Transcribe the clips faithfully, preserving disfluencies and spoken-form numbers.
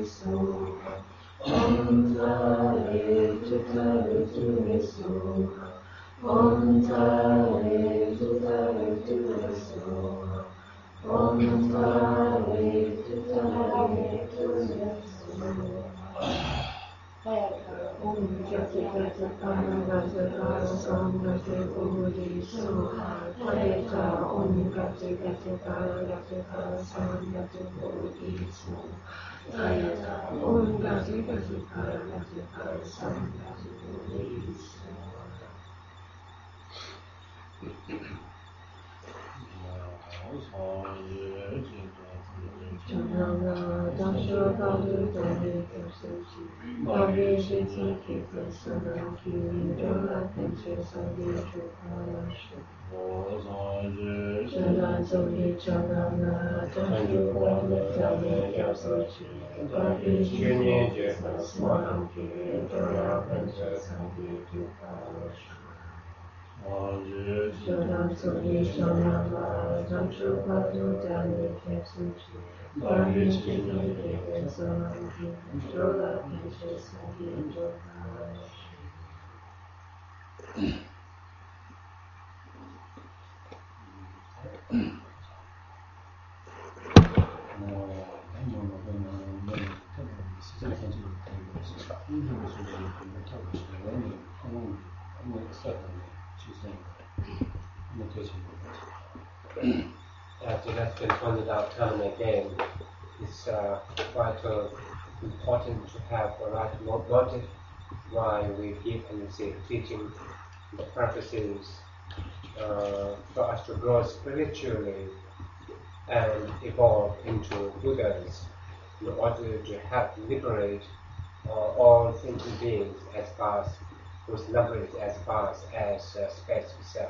Soha, Om Tare Tutare Ture Soha, Om Tare Tutare Ture Soha, Om Tare Tutare Ture Soha. Om Gati Gati Pana Gati Para Sam Gati Budi Soha, Tayata Om Gati Gati Para Gati Para Sam Gati Budi Soha, Tayata Om Gati Gati Para Gati Para Sam Gati Budi Soha. Janana Dasha Badu Dani Kapsuchi, Bari Jiti Kita Sanaki, Dola Penche Sadi Chupalashi. Jana Zogi Janana Dasha Badu Dani Kapsuchi, Bari Jiti Kita Sanaki, Dola Penche Sadi Chupalashi. Jana Zogi Janana Dasha Badu Dani Kapsuchi, Bari Jiti Kita Sanaki, Dola Penche Sadi Chupalashi. As it has been pointed out time and again, it's uh, quite uh, important to have the right motive why we give and receive teaching. The purpose is uh, for us to grow spiritually and evolve into Buddhas in order to help liberate uh, all thinking beings as fast, whose number is as vast as uh, space itself.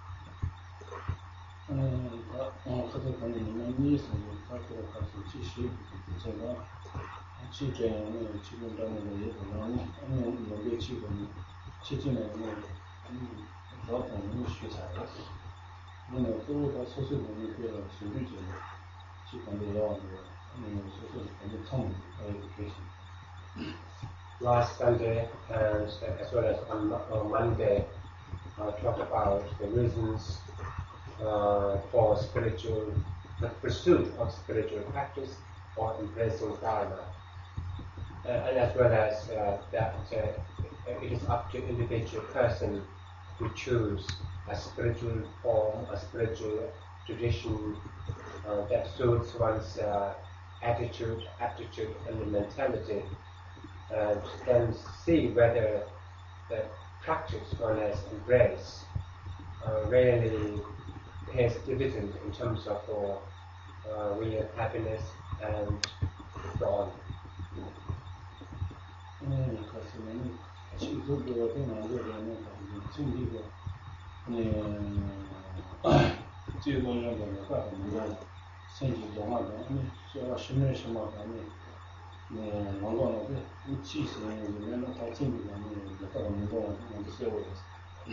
음, 그것도 보면 이에서는 각도로 가서 지시 제가 지제는 지금 당에 예보는 아니 여기 지금 지진에는 어떤 시사가 오늘 또가 소소분이 그 소리죠. 지금도 음 소소 굉장히 참 계시. Last Sunday and as well as on, on Monday, I talked about the reasons uh, for spiritual, the pursuit of spiritual practice or embracing Dharma, uh, and as well as uh, that uh, it is up to individual person to choose a spiritual form, a spiritual tradition uh, that suits one's uh, attitude, aptitude, and mentality, and then see whether the practice one has embraced uh, really pays dividend in terms of uh, real happiness and so on. 음, 그렇습니다. 지금도 대나무에는 생기고, 음, 지금은 뭐가 뭔가 생기 동안에 제가 신뢰 심하다니, 네, 뭔가는 이 지수는 다 생기는 게 그런 동안 세워서.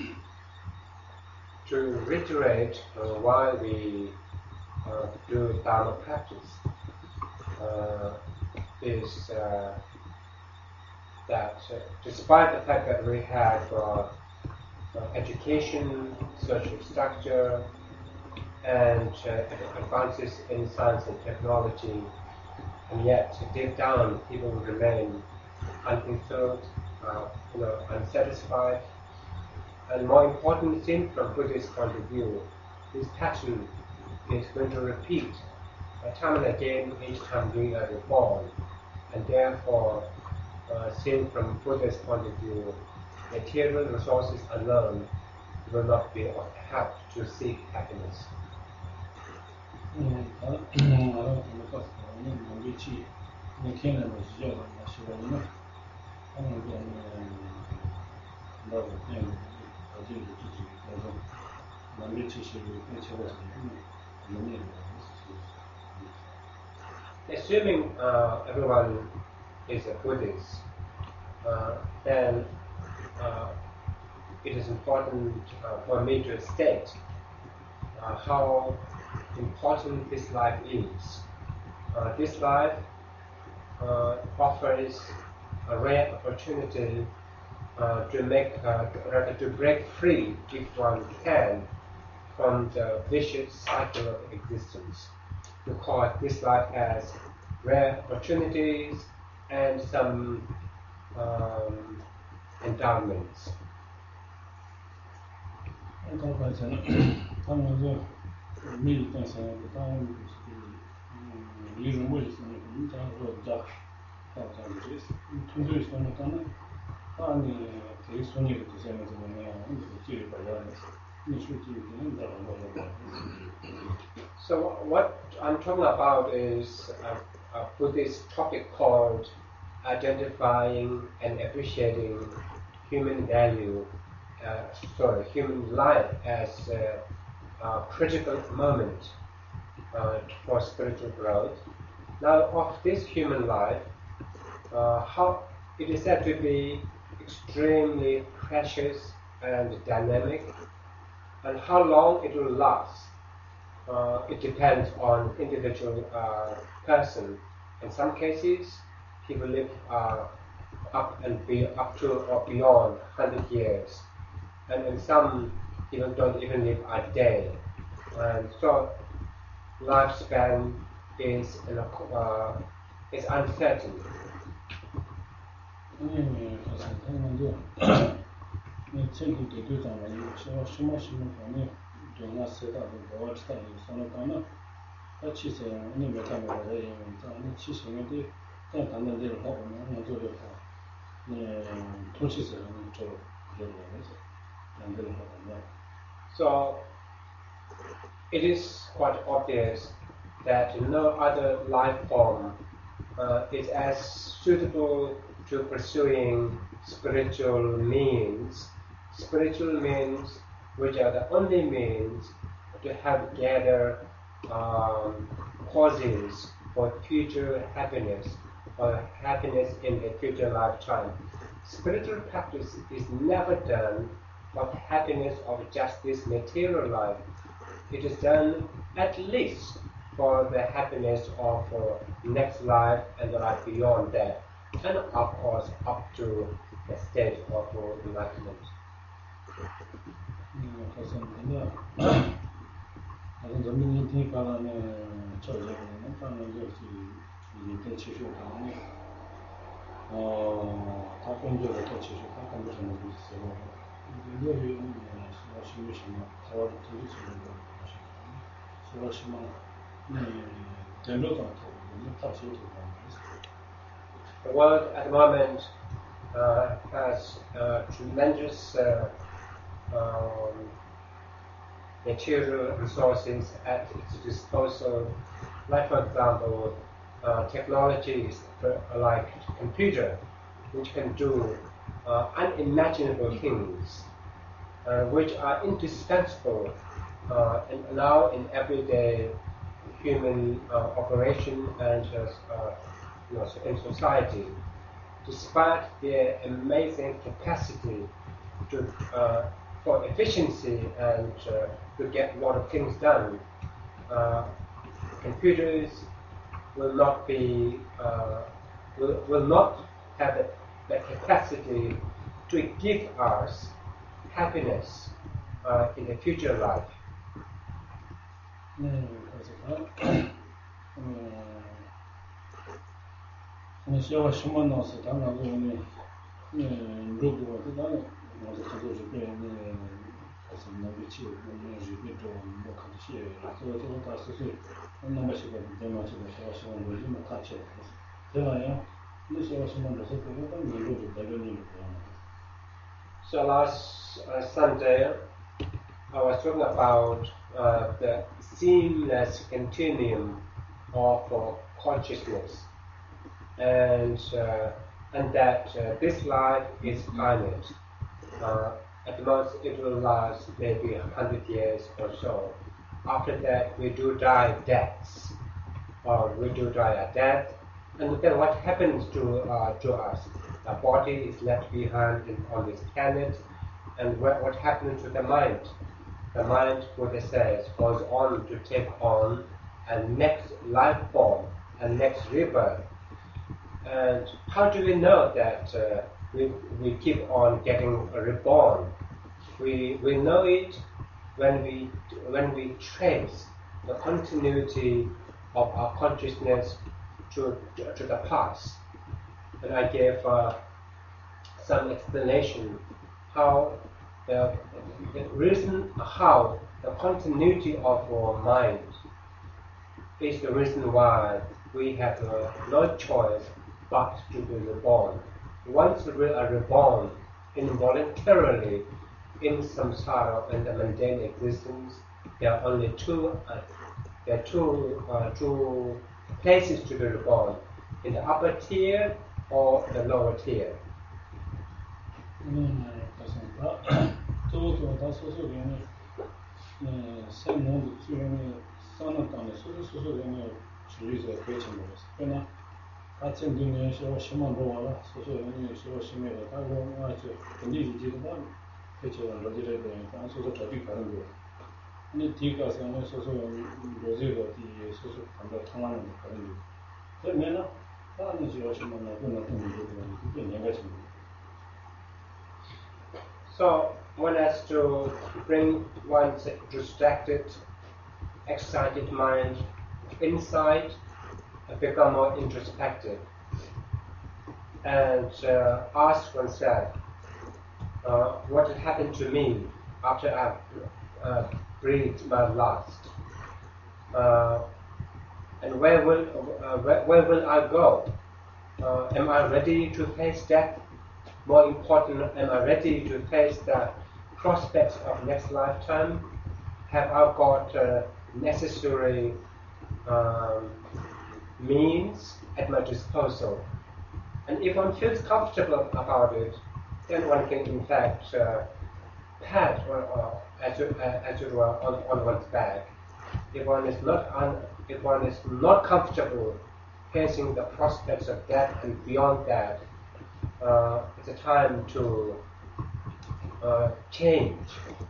To reiterate uh, why we uh, do Dharma practice uh, is uh, that uh, despite the fact that we have uh, uh, education, social structure, and uh, advances in science and technology, and yet deep down people remain unfulfilled, uh, you know, unsatisfied. And more important, seen from Buddhist point of view, this pattern is going to repeat uh, time and again each time we are reborn. And therefore, uh, seen from Buddhist point of view, material resources alone will not be of help to seek happiness. 음, 아, 아, 그러니까 뭔지 이렇게는 뭐지요? 마시고는 하는 게 뭐라고 그냥 어디 있지? 그래서 뭔지 지식을 배치해서 하는 Assuming uh, everyone is a Buddhist, uh, then uh, it is important uh, for me to state uh, how important this life is. Uh, this life uh, offers a rare opportunity uh, to make, uh, rather to break free, if one can, from the vicious cycle of existence. Because this life has rare opportunities and some um, endowments. 他反正他们说没有干啥的，他们就是嗯，有种我就是那个，你讲说家，他讲就是，通常说那讲呢，他呢可以说你个这些么怎么样，你说这里边儿的，你说这里边的我我我。 So what I'm talking about is a, a Buddhist topic called identifying and appreciating human value, uh, sorry, human life as a, a critical moment uh, for spiritual growth. Now, of this human life, uh, how it is said to be extremely precious and dynamic, and how long it will last. Uh, it depends on individual uh, person. In some cases, people live uh, up and be up to or beyond one hundred years, and in some people don't even live a day. And so, lifespan is in a, uh, is uncertain. 嗯，好像他们就，那前头对对上了，有什么什么什么方面，对那谁大的，我知道有什么讲呢？他其实你没看到这因为咱那其实那对，咱谈的这个好，我们能做的好，那同其实能做做的那些，谈这个好怎么样 So, it is quite obvious that no other life form uh, is as suitable to pursuing spiritual means, spiritual means which are the only means to help gather um, causes for future happiness or happiness in a future lifetime. Spiritual practice is never done for the happiness of just this material life. It is done at least for the happiness of uh, next life and the life beyond that, and of course up to the state of uh, enlightenment. 嗯，好像那个，好像咱们那天刚刚那教育那刚刚就是一点技术方面，哦，他工作的他其实他干不成的东西，我有有那是要什么什么，他要投资什么的，是要什么，嗯，跟着他投，那他其实投的。 The world at the moment uh, has uh, tremendous uh, um, material resources at its disposal, like for example, uh, technologies for, like computer, which can do uh, unimaginable things, uh, which are indispensable uh, and allow in everyday human uh, operation and uh, you know, in society. Despite their amazing capacity to uh, for efficiency and uh, to get a lot of things done, uh, computers will not be uh, will, will not have the, the capacity to give us happiness uh, in the future life. 嗯，可是他，嗯，那些我什么老师，他那个呢，嗯，如果他那老师他就是别那个，他是那个去，那日本做我看这些，这个这个大师岁，那么些个对嘛，这个小什么为什么他去了？这样呀，那些什么都是这个，但你如果在这里不样。 So last uh, Sunday, I was talking about uh, the seamless continuum of uh, consciousness, and uh, and that uh, this life is finite. Uh, at most, it will last maybe a hundred years or so. After that, we do die deaths, or we do die a death, and then what happens to uh, to us? The body is left behind in, on this planet, and what, what happens to the mind? The mind, Buddha says, goes on to take on a next life form, a next rebirth. And how do we know that uh, we, we keep on getting reborn? We, we know it when we, when we trace the continuity of our consciousness to, to, to the past. And I gave uh, some explanation how the, the reason how the continuity of our mind is the reason why we have uh, no choice but to be reborn. Once we are reborn involuntarily in samsara and the mundane existence, there are only two, uh, there are two, uh, two places to be reborn, in the upper tier or the lower tier. 음, 그렇습니다. 저도 다 소소견이 생명도 주연이 싸는 땅에 소소소소견이 주의서 그렇지 모르겠어. 그러나 같은 등에서 심한 보아라 소소견이 소소 심해가 다고 아주 근데 이제도 봐. 그렇죠. 로지를 보니까 소소 저기 가는 거. 근데 뒤가서는 소소 로지가 뒤에 소소 감가 통하는 거 가는 거. 그러면은 다른 지역 심한 나도 나쁜 일이 그게 내가 지금 So one has to bring one's distracted, excited mind inside and become more introspective and uh, ask oneself uh, what had happened to me after I've uh, breathed my last, uh, and where will uh, where, where will I go? Uh, am I ready to face death? More important, am I ready to face the prospects of next lifetime? Have I got uh, necessary um, means at my disposal? And if one feels comfortable about it, then one can in fact uh, pat or, or as, it, uh, as it were on, on one's back. If one is not un, if one is not comfortable facing the prospects of death and beyond that, Uh, it's a time to uh, change.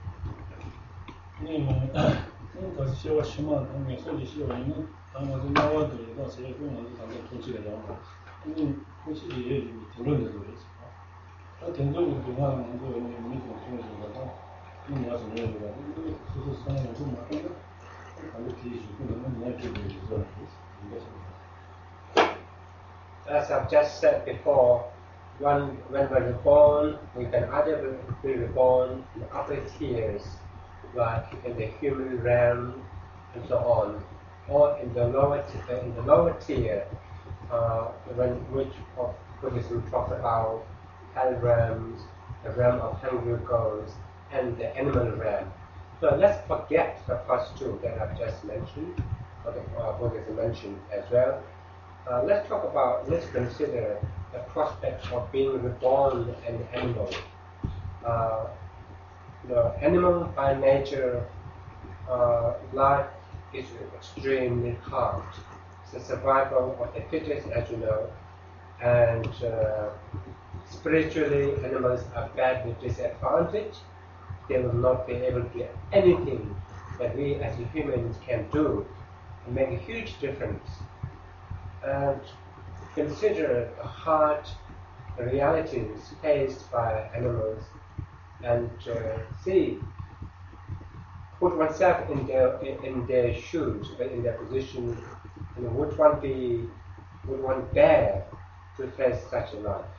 네, 그러니까 시와 심한 한게 소리 시와는 아마도 나와도 이거 제가 그냥 당장 도치가 나와. 근데 혹시 얘기 들었는데 그랬어. 아, 된적이 그냥 먼저 이미 좀 중요해서 이 와서 내려가. 근데 소소 상황을 좀 맞는데 아무 뒤에 주고 너무 이야기를 해서 As I've just said before, When, when we're reborn, we can either be reborn in the upper tiers, like in the human realm and so on, or in the lower t- in the lower tier, uh, when which of Buddhism talks about hell realms, the realm of hungry ghosts, and the animal realm. So let's forget the first two that I've just mentioned, or the uh, Buddhism mentioned as well. Uh, let's talk about, let's consider the prospect of being reborn an animal. Uh, the animal by nature, uh, life is extremely hard. It's the survival of the fittest, as you know, and uh, spiritually animals are badly disadvantaged. They will not be able to do anything that we as humans can do and make a huge difference. And consider the hard realities faced by animals and uh, see, put oneself in their in, in their shoes, in their position, and would one be, would one dare to face such a life?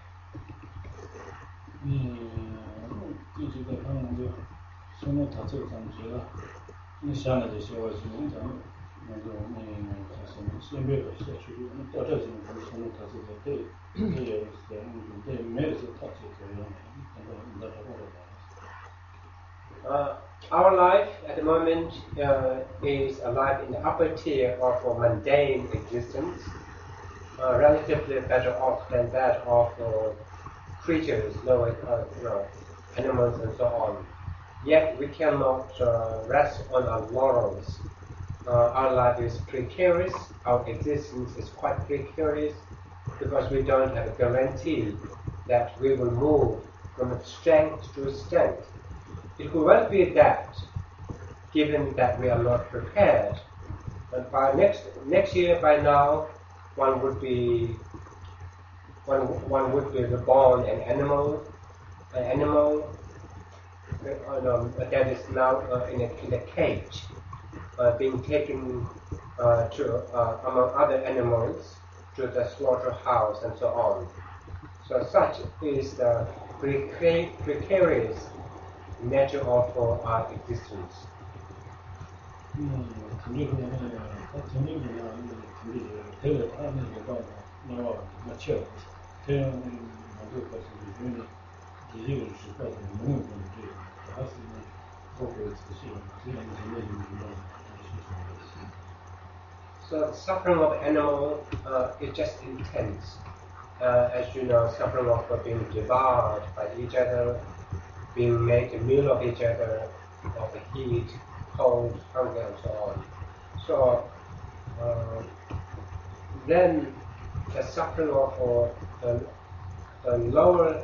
Uh, our life at the moment uh, is a life in the upper tier of a mundane existence, uh, relatively better off than that of uh, creatures, lower, uh, you know, animals and so on. Yet we cannot uh, rest on our laurels. Uh, our life is precarious, our existence is quite precarious, because we don't have a guarantee that we will move from strength to strength. It could well be that, given that we are not prepared, but by next next year, by now, one would be one one would be reborn an animal, an animal uh, no, that is now uh, in, a, in a cage, uh, being taken uh, to uh, among other animals to the slaughterhouse and so on. So such is the preca- precarious nature of our existence. 음, 근데 그 전에 근데 대외 다른 거 나와 맞죠. 대외는 모두 같이 이제 기계를 쓰고 너무 근데 하시는 거고 있으시면 그냥 전에 So the suffering of animal uh, is just intense. Uh, as you know, suffering of being devoured by each other, being made a meal of each other, of the heat, cold, hunger, and so on. So uh, then the suffering of uh, the, the lower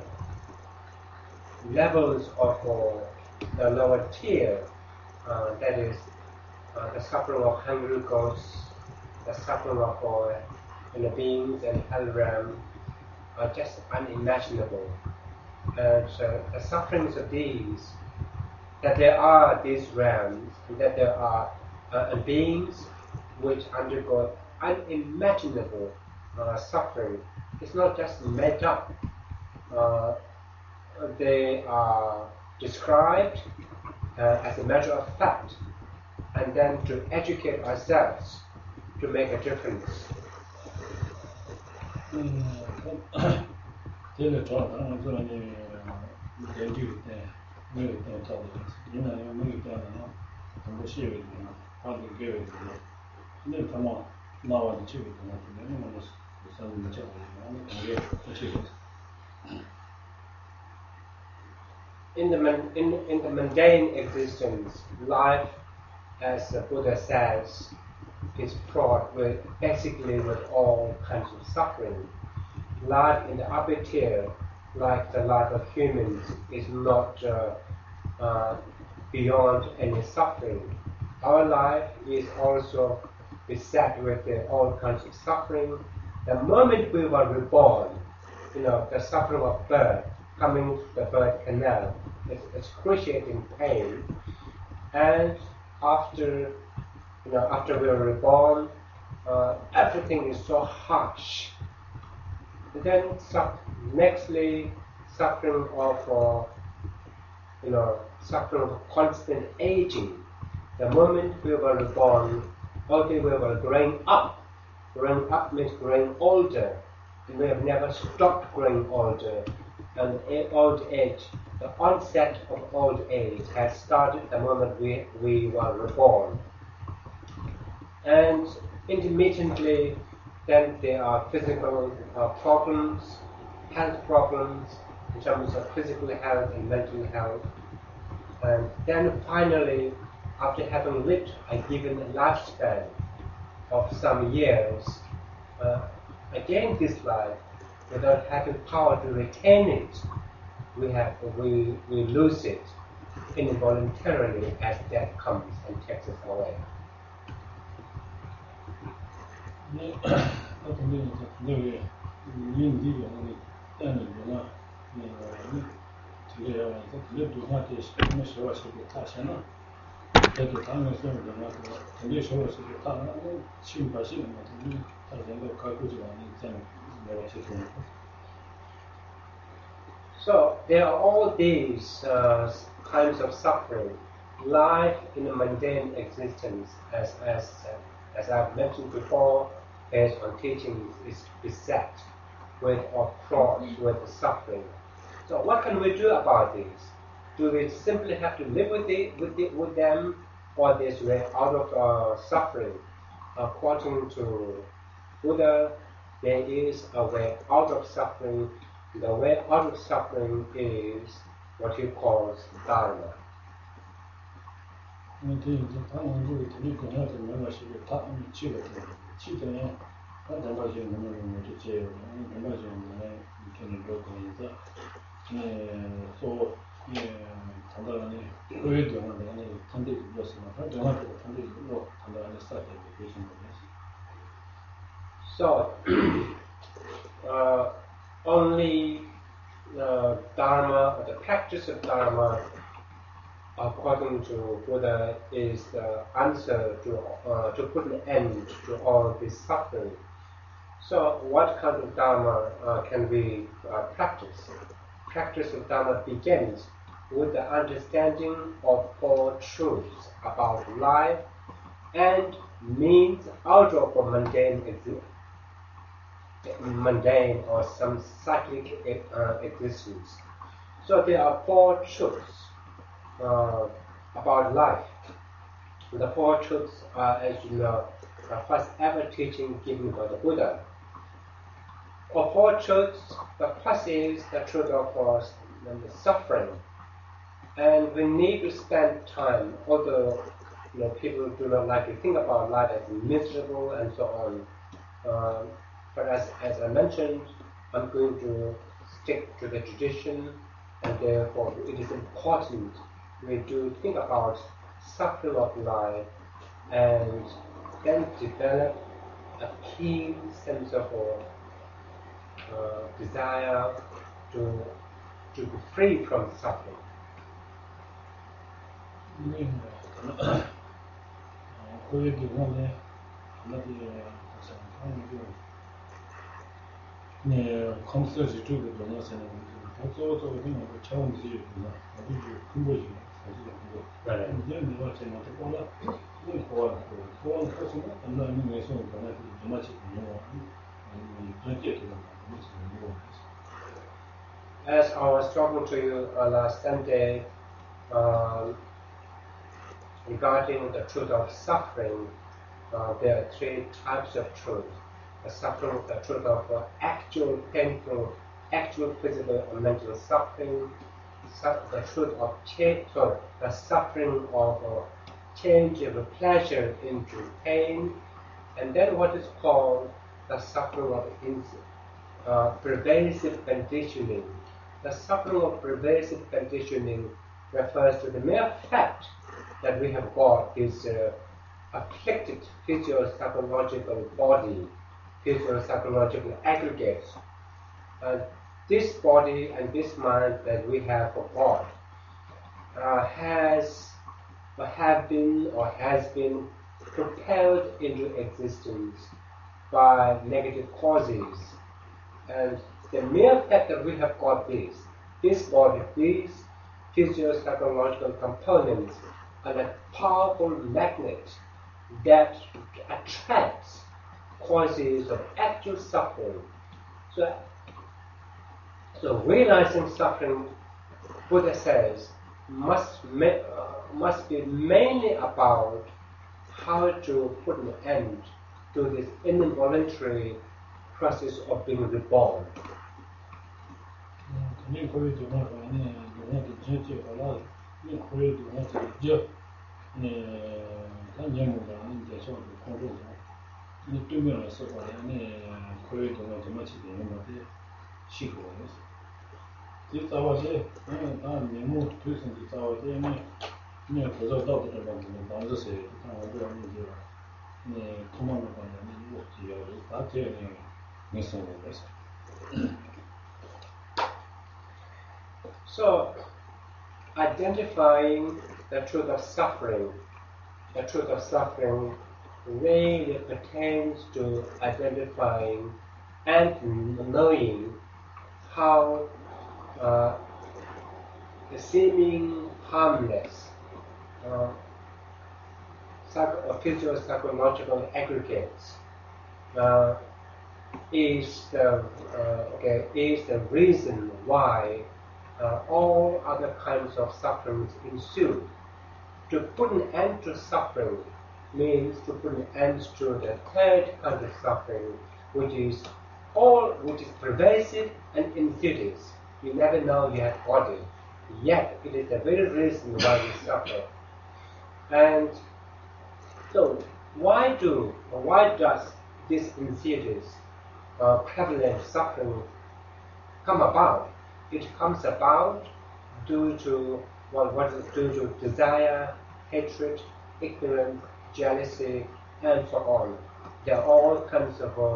levels of uh, the lower tier, uh, that is uh, the suffering of hungry ghosts, the suffering of uh, the beings and hell realm, are just unimaginable. And so the sufferings of these, that there are these realms, and that there are uh, beings which undergo unimaginable uh, suffering, it's not just made up. Uh, they are described uh, as a matter of fact, and then to educate ourselves to make a difference. 제가 좋아하는 거는 연주 때 매일 때 저도 이나요 매일 때는 정말 쉬어요. 하는 게 근데 정말 나와도 지금 그냥 너무 무슨 저거 이게 어떻게 In the man, in, in the mundane existence, life, as the Buddha says, is fraught with basically with all kinds of suffering. Life in the upper tier, like the life of humans, is not uh, uh, beyond any suffering. Our life is also beset with uh, all kinds of suffering. The moment we were reborn, you know, the suffering of birth, coming to the birth canal, is excruciating pain. And after, you know, after we were reborn, uh, everything is so harsh. And then, nextly, suffering of, uh, you know, suffering of constant aging. The moment we were reborn, although we were growing up, growing up means growing older, and we have never stopped growing older. And old age, the onset of old age has started the moment we, we were reborn. And intermittently, then there are physical uh, problems, health problems, in terms of physical health and mental health. And then finally, after having lived a given lifespan of some years, uh, again this life, without having power to retain it, we have we we lose it involuntarily as death comes and takes us away. So there are all these uh, kinds of suffering. Life in a mundane existence, as as as I've mentioned before, based on teachings, is beset with or fraught with suffering. So what can we do about this? Do we simply have to live with it, with it, with them, or there's way out of uh, suffering? According to Buddha, there is a way out of suffering. The way out of suffering is what he calls Dharma. So, uh, only uh, Dharma, or the practice of Dharma, according to Buddha, is the answer to uh, to put an end to all this suffering. So, what kind of Dharma uh, can we uh, practice? Practice of Dharma begins with the understanding of four truths about life and means out of a mundane, mundane or some cyclic uh, existence. So there are four truths uh, about life. The four truths are, as you know, the first ever teaching given by the Buddha. Of four truths, the first is the truth of uh, suffering. And we need to spend time, although you know, people do not like to think about life as miserable and so on. Um, but as, as I mentioned, I'm going to stick to the tradition, and therefore it is important we do think about suffering of life and then develop a keen sense of uh, desire to, to be free from suffering. 네, 컴스터지 쪽에 변화세는 복소 쪽에 되는 거 처음 지으구나. 아주 큰 거지. 사실 그거. 네. 이제 내가 제가 보라. 이 보안 보안 코스는 안나는 외서 변화를 좀 맞지 않는 아니 전체 되는 거. As I was talking to you uh, last Sunday um, regarding the truth of suffering, uh, there are three types of truth. The suffering, the truth of uh, actual painful, actual physical and mental suffering, the truth of change, sorry, the suffering of uh, change of pleasure into pain, and then what is called the suffering of uh, pervasive conditioning. The suffering of pervasive conditioning refers to the mere fact that we have got this uh, afflicted physio-psychological body, physio-psychological aggregates. Uh, this body and this mind that we have for God uh, has or have been or has been propelled into existence by negative causes. And the mere fact that we have got this, this body, these physio-psychological components are a powerful magnet that attracts causes of actual suffering. So, so realizing suffering, Buddha says, must ma uh, must be mainly about how to put an end to this involuntary process of being reborn. So, identifying the truth of suffering, the truth of suffering really pertains to identifying and knowing how uh, the seeming harmless uh, psycho physio-psychological aggregates uh, is the uh, okay is the reason why uh, all other kinds of sufferings ensue. To put an end to suffering means to put an end to the third kind of suffering, which is all which is pervasive and insidious. You never know you have got it, yet it is the very reason why we suffer. And so, why do or why does this insidious, uh, prevalent suffering come about? It comes about due to well, what is due to desire, hatred, ignorance, jealousy, and so on. There are all kinds of uh,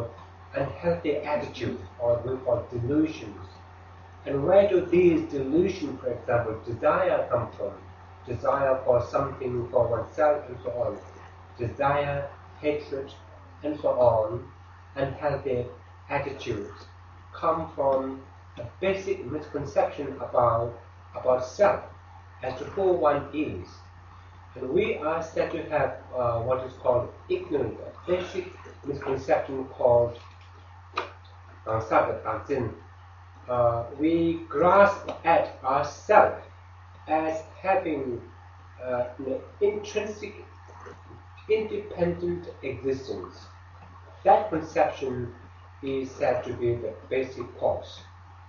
unhealthy attitudes, or we call delusions. And where do these delusions, for example, desire come from? Desire for something for oneself and so on. Desire, hatred, and so on, unhealthy attitudes come from a basic misconception about, about self, as to who one is. And we are said to have uh, what is called ignorance, a basic misconception called uh, sagatazin. Uh, we grasp at ourselves as having uh, an intrinsic, independent existence. That conception is said to be the basic cause.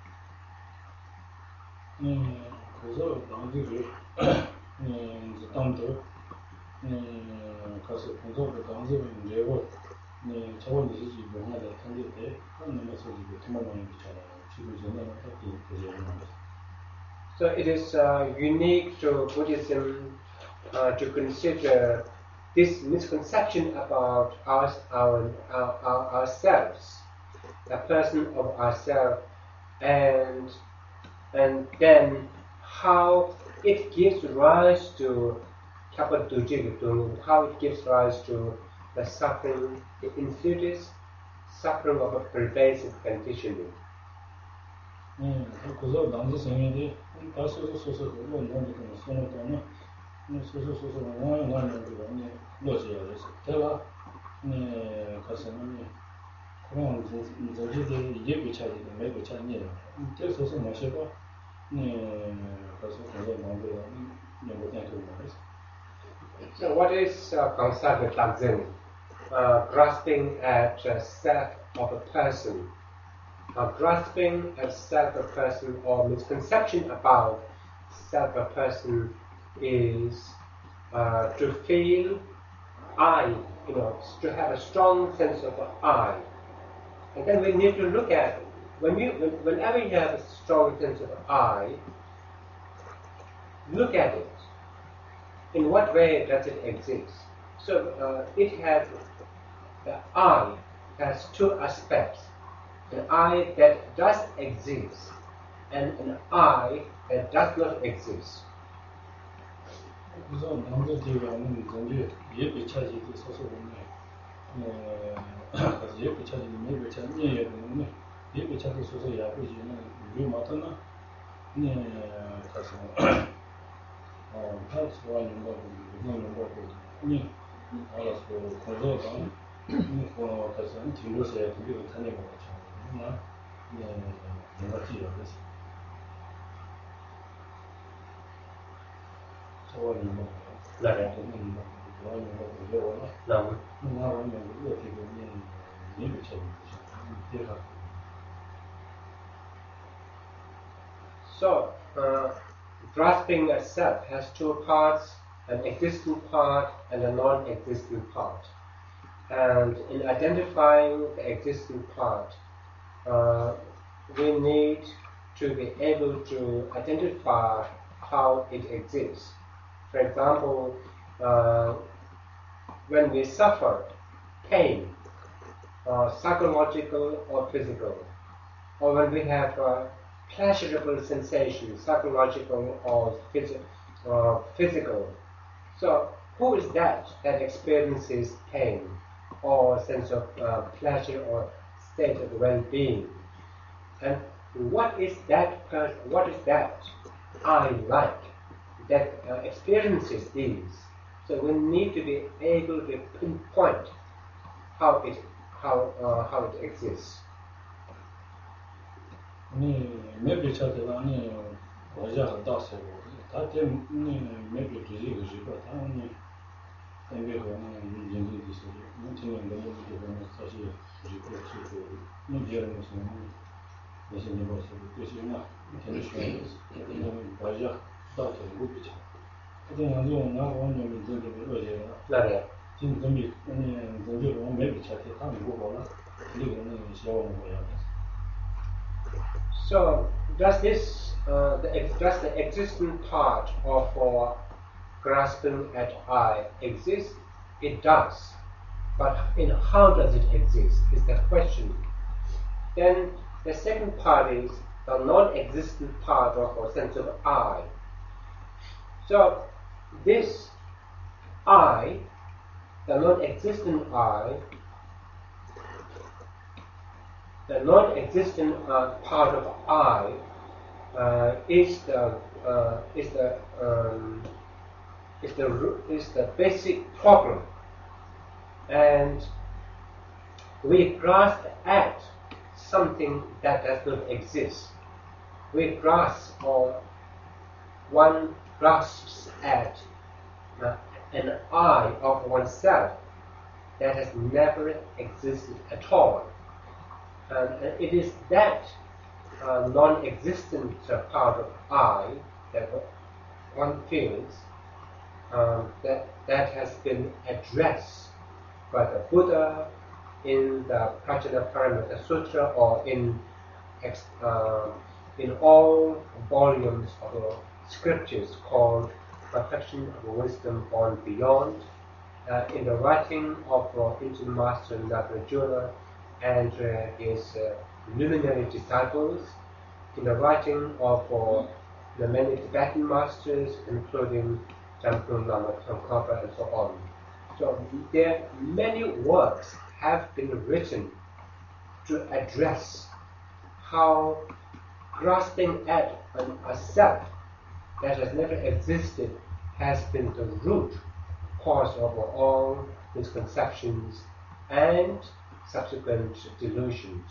음, 그래서 당지를 음, 이제 담도 음, 가서 공부를 당지를 내고 네, 저번 이제 뭐하다 tangible 하는 것을 이제 도망가는 거잖아요. 지금 전에 어떻게 되죠? So it is uh, unique to Buddhism uh, to consider this misconception about us, our, our, our, ourselves, a person of ourselves, and and then how it gives rise to how it gives rise to the suffering, the insidious suffering of a pervasive conditioning. 음, 그래서 남자 생활이 다 소소 소소 그거 너무 좀 손을 소소 소소 뭐야 나는 그거 아니 뭐지야 그래서 제가 네 가서는 그런 저기들 이게 비차지 매 비차니 그래서 마셔봐 네 가서 그거 만들어 뭐 그냥 좀 말했어. So what is uh, Gangsaka Tangzin? Uh, grasping at uh, self of a person. Uh, grasping at self a person or misconception about self a person is uh, to feel I, you know, to have a strong sense of I. And then we need to look at, when you, whenever you have a strong sense of I, look at it. In what way does it exist? So uh, it has, the I has two aspects. An I that does exist and an I that does not exist. 그래서 남자들이라는 건데 예비 차지도 소소하네. 어, 그래서 예비 차지는 예비 차지에 되는 예비 차지 소소야 보지는 우리 맞잖아. 네, 가서 어, 파스와 있는 거 있는 거 네. 알아서 거기서 뭐 가서 뒤로서야 되게 다니는 거 같아. 네, 내가 지어야 돼. 저원이 뭐 네. 저원이 뭐 배워라. No. 나와는 뭐 어떻게 보면 예비 차지. 내가 So, uh, grasping a self has two parts, an existing part and a non-existing part. And in identifying the existing part, uh, we need to be able to identify how it exists. For example, uh, when we suffer pain, uh, psychological or physical, or when we have uh, pleasurable sensations, psychological or phys- uh, physical. So, who is that that experiences pain or sense of uh, pleasure or state of well-being? And what is that person, what is that I like that uh, experiences these? So we need to be able to pinpoint how it how uh, how it exists. 네, 매비 차지가 아니 어제가 다서 다들 네 매비 주지 그지가 다니 생각하는 인생이 있어요. 무슨 너무 좋은 사실 그리고 그리고 문제는 무슨 무슨 뭐 그것이나 괜찮은 그냥 맞아 다들 못이죠. 그냥 아주 나오는 문제들이 어제가 네. 지금 좀비 아니 좀비로 매비 차지 하는 거 봐라. 이거는 시험을 봐야 돼. So, does this, uh, the, does the existing part of uh, grasping at I exist? It does. But in how does it exist is the question. Then the second part is the non-existent part of our sense of I. So this I, the non-existent I, the non-existent uh, part of I uh, is the uh, is the um, is the is the basic problem, and we grasp at something that does not exist. We grasp, or one grasps at uh, an I of oneself that has never existed at all. And it is that uh, non-existent uh, part of I that one feels um, that that has been addressed by the Buddha in the Prajnaparamita Sutra, or in uh, in all volumes of the scriptures called Perfection of Wisdom Born Beyond, uh, in the writing of uh, Ancient Master Nagarjuna and uh, his uh, luminary disciples, in the writing of uh, the many Tibetan masters, including Jamgon Lama Tsongkhapa and so on. So there many works have been written to address how grasping at an, a self that has never existed has been the root cause of all misconceptions and subsequent delusions.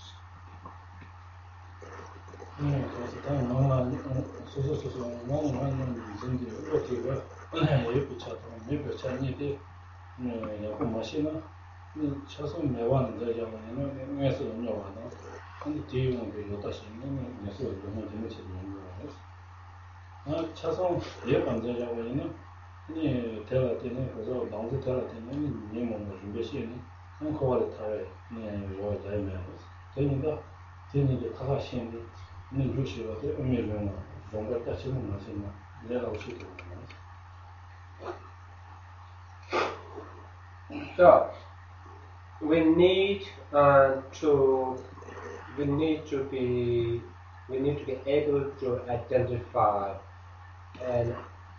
So we need uh, to we need to be we need to be able to identify, and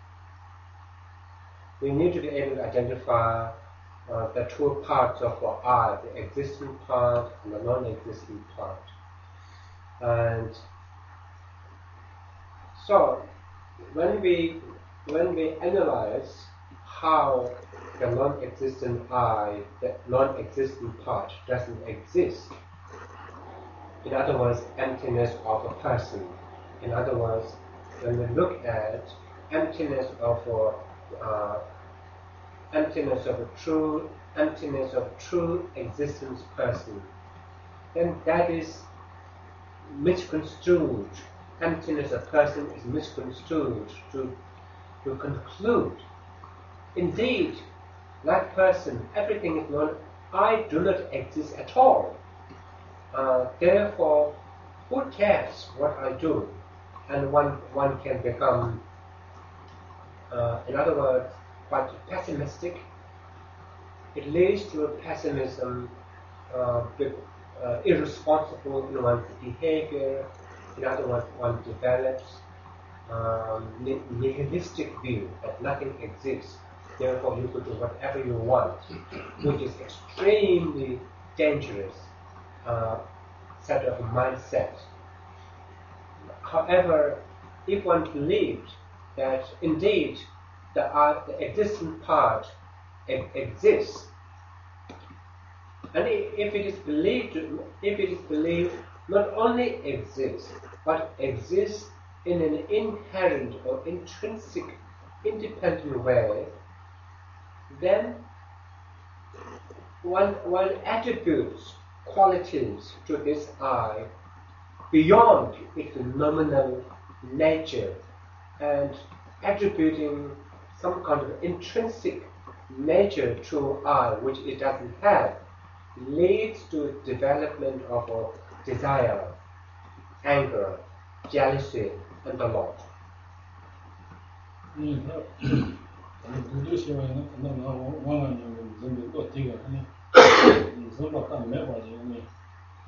we need to be able to identify uh, the two parts of our I, the existing part and the non-existing part. And so when we when we analyze how the non-existent I, the non-existent part doesn't exist, in other words, emptiness of a person. In other words, when we look at emptiness of a, uh, emptiness of a true, emptiness of true existence person, then that is misconstrued. Emptiness of person is misconstrued to to conclude, indeed, that person, everything is known. I do not exist at all. Uh, therefore, who cares what I do? And one one can become, uh, in other words, quite pessimistic. It leads to a pessimism, uh, with, uh, irresponsible in one's behavior. In other words, one develops um, nihilistic view that nothing exists. Therefore, you could do whatever you want, which is extremely dangerous uh, set of mindset. However, if one believes that indeed the, uh, the existent part e exists, and if it is believed, if it is believed not only exists but exists in an inherent or intrinsic, independent way, then one one attributes qualities to this I beyond its nominal nature, and attributing some kind of intrinsic nature to I which it doesn't have leads to development of a desire, anger, jealousy, and the lot.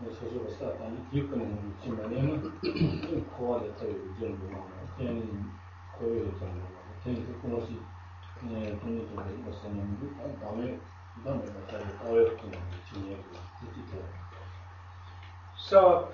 소소가 사탄이 기억하는 지만에는 코어를 타고 이제는 괜히 거의 있잖아요. 괜히 그것이 네, 돈이 좀 있었는데 다음에 다음에 다시 어렵게 진행이 되죠. So,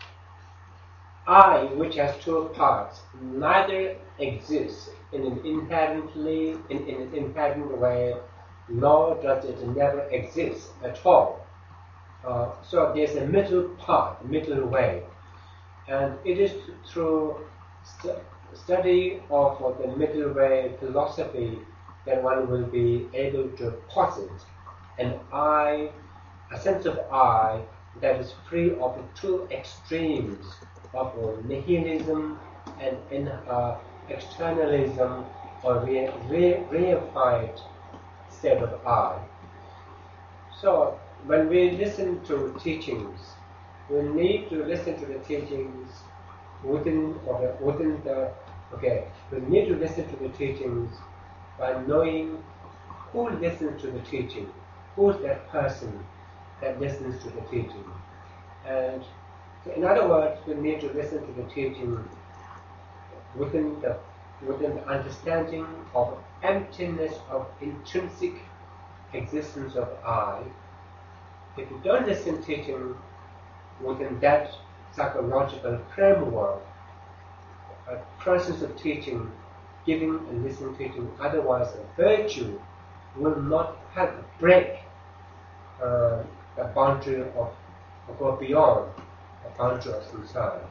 I, which has two parts, neither exists in an inherently, in, in an inherent way, nor does it never exist at all. Uh, so there's a middle part, middle way, and it is through st study of the middle way philosophy that one will be able to posit an I, a sense of I that is free of the two extremes of nihilism and in, uh, externalism or re re reified state of I. So when we listen to teachings, we need to listen to the teachings within or the, within the okay. We need to listen to the teachings by knowing who listens to the teaching, who's that person that listens to the teaching, and so in other words, we need to listen to the teaching within the within the understanding of emptiness of intrinsic existence of I. If you don't listen to teaching within that psychological framework, a process of teaching, giving and listening to teaching, otherwise a virtue will not help break uh, the boundary of, or go beyond the boundary of samsara.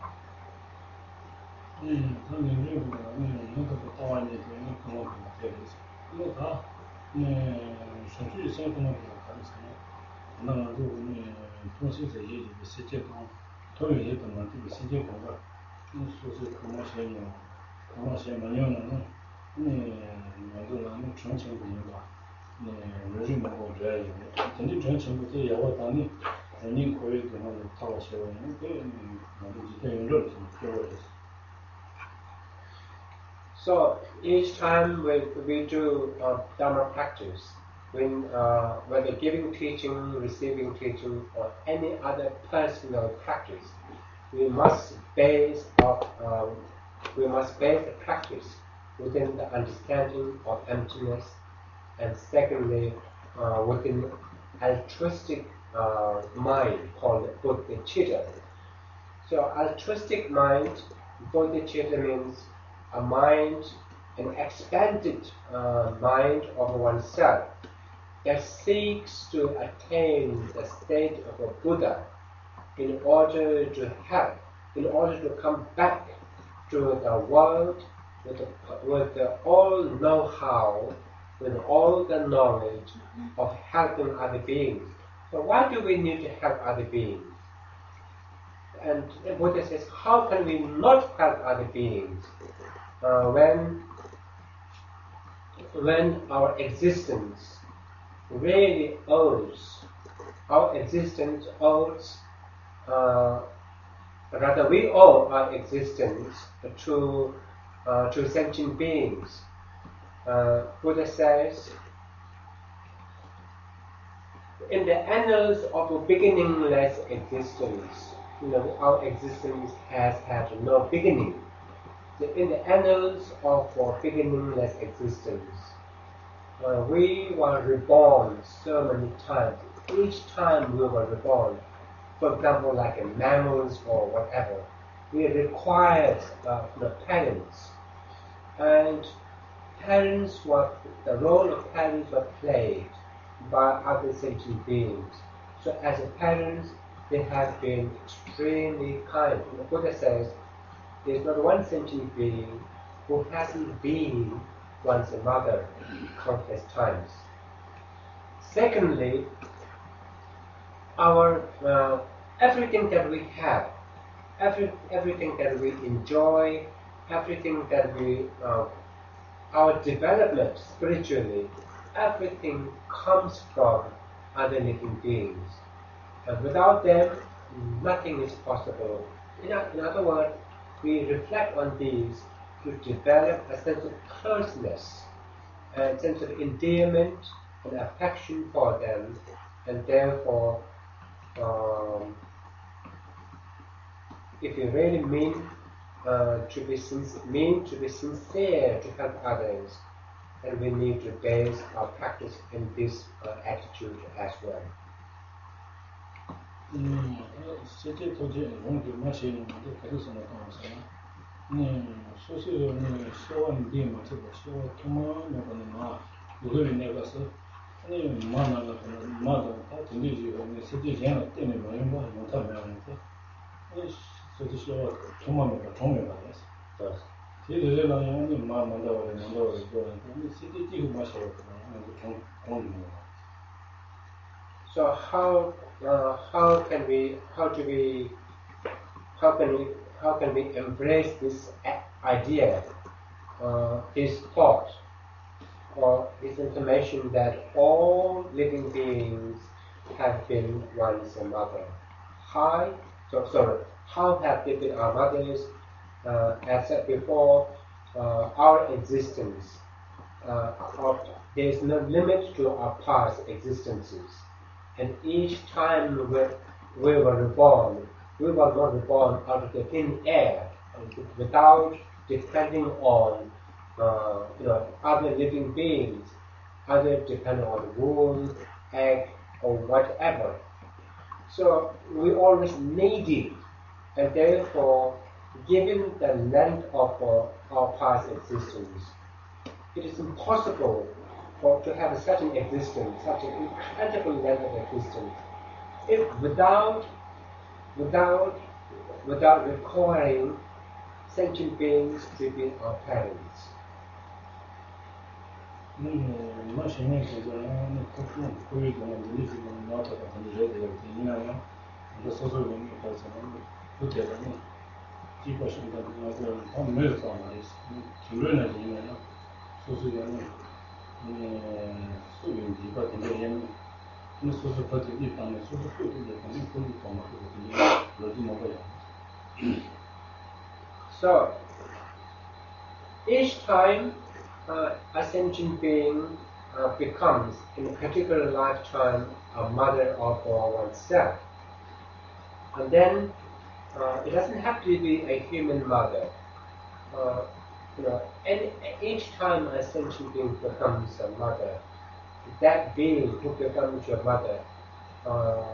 네, 저는 이거는 뭔가 따와야 되는 그런 거 같아요. 이거 다 네, 솔직히 생각하는 거 같아요. 나는 그 통신사 얘기 세계도 토요일에 했던 그 세계 공부 소소 그만이요. 그만이 많이는 네, 만들어는 전체적으로 네, 요즘 뭐 줘야 돼. 전체 전체부터 야와 단위 아니 거의 그냥 타고 세우는 게 뭐지 대응을 좀 필요해요. So each time we, we do uh, Dharma practice, when uh, whether giving teaching, receiving teaching, or any other personal practice, we must base of, um, we must base the practice within the understanding of emptiness, and secondly, uh, within altruistic uh, mind called bodhicitta. So altruistic mind, bodhicitta means a mind, an expanded uh, mind of oneself that seeks to attain the state of a Buddha in order to help, in order to come back to the world with, the, with the all know-how, with all the knowledge of helping other beings. So why do we need to help other beings? And the Buddha says, how can we not help other beings? Uh, when, when our existence really owes, our existence owes, uh, rather we owe our existence to, uh, to sentient beings. Uh, Buddha says, in the annals of a beginningless existence, you know, our existence has had no beginning. In the annals of our beginningless existence, uh, we were reborn so many times. Each time we were reborn, for example, like in mammals or whatever, we required uh, the parents, and parents were the role of parents were played by other sentient beings. So as a parents, they have been extremely kind. And the Buddha says, there's not one sentient being who hasn't been once a mother countless times. Secondly, our uh, everything that we have, every, everything that we enjoy, everything that we, uh, our development spiritually, everything comes from other living beings. And without them, nothing is possible. In, in other words, we reflect on these to develop a sense of closeness, a sense of endearment and affection for them, and therefore um, if you really mean uh, to be sincere, mean to be sincere to help others, then we need to base our practice in this uh, attitude as well. 음, 세계 도제 뭔가 마시는데 그래서 나타나서 음, 소소는 소원 뒤에 맞춰서 소원 통화는 거는 막 우리 내가서 아니 만나가 마다 다 들리지 않는 세계 제한 때문에 많이 뭐 못하면서 이 소소쇼 통화는 통화가 됐어. 제대로 아니 만나다 원래 만나고 그러는데 세계 뒤에 마셔서 좀 공부. So how uh, how can we how do we how can we how can we embrace this idea, uh, this thought, or this information that all living beings have been once a mother? How so sorry how have they been our mothers? Uh, as said before, uh, our existence, uh, our, there is no limit to our past existences. And each time we, we were reborn, we were not reborn out of the thin air, without depending on uh, you know other living beings, either depending on the womb, egg, or whatever. So we always needed, and therefore, given the length of uh, our past existence, it is impossible for to have such an existence, such an incredible length of existence, if without, without, without requiring sentient beings to be our parents. 음, 마시는 거는 그런 거에 대한 리스크는 나타나 가지고 되는 그 소소는 가서는 그때는 기본적인 것들은 다 매서 말이지. 기본은 이제는 소소는 음, 소유지가 되는 그 소소 같은 이 방에 소소 소유를 가지고 거기 가면 그러지 말아요. So each time uh, a sentient being uh, becomes, in a particular lifetime, a mother of oneself, and then uh, it doesn't have to be a human mother. Uh, you know, and each time a sentient being becomes a mother, that being who becomes your mother uh,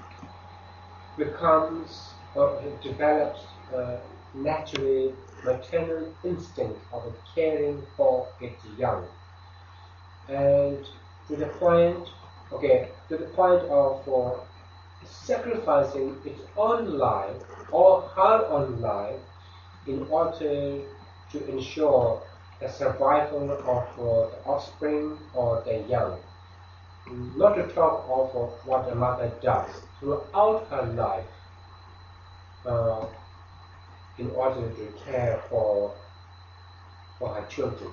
becomes or develops uh, naturally maternal instinct of caring for its young, and to the point, okay, to the point of uh, sacrificing its own life or her own life in order to ensure the survival of uh, the offspring or the young. Not to talk of uh, what a mother does throughout her life uh, in order to care for for her children.